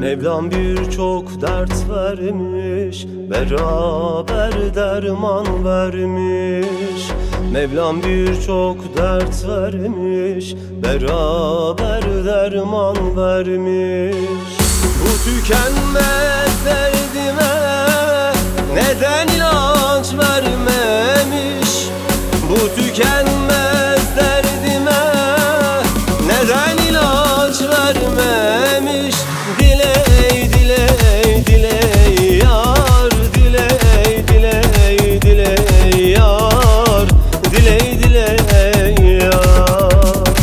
Mevlam birçok dert vermiş, beraber derman vermiş. Mevlam birçok dert vermiş, beraber derman vermiş. Bu tükenmez derdime neden ilaç vermemiş? Bu tükenmez derdime neden ilaç vermemiş? Diley diley diley yar, diley diley diley yar, diley diley yar.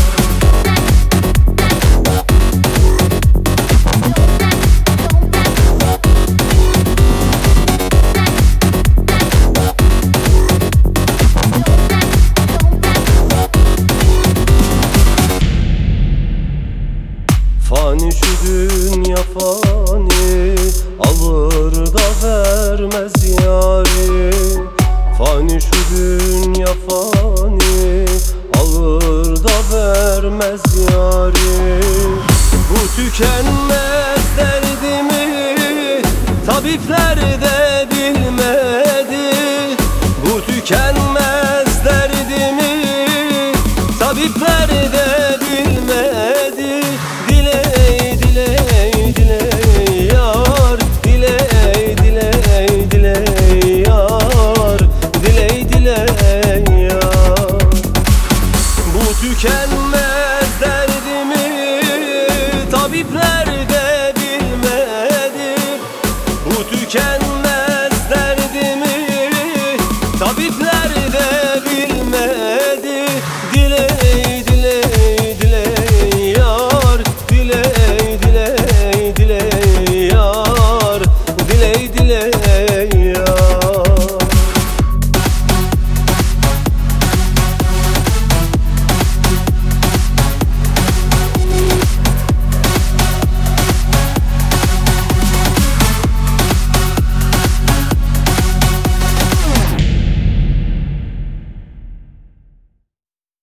Fani şu dünya fani, alır da vermez yari. Fani şu dünya fani, alır da vermez yari. Bu tükenmez derdimi tabipler de bilmedi. Bu tükenmez derdimi tabipler de bilmedi. Diley diley diley yar, diley diley diley yar, diley diley yar. Bu tükenmez derdimi tabipler de bilmedi. Bu tükenmez derdimi tabipler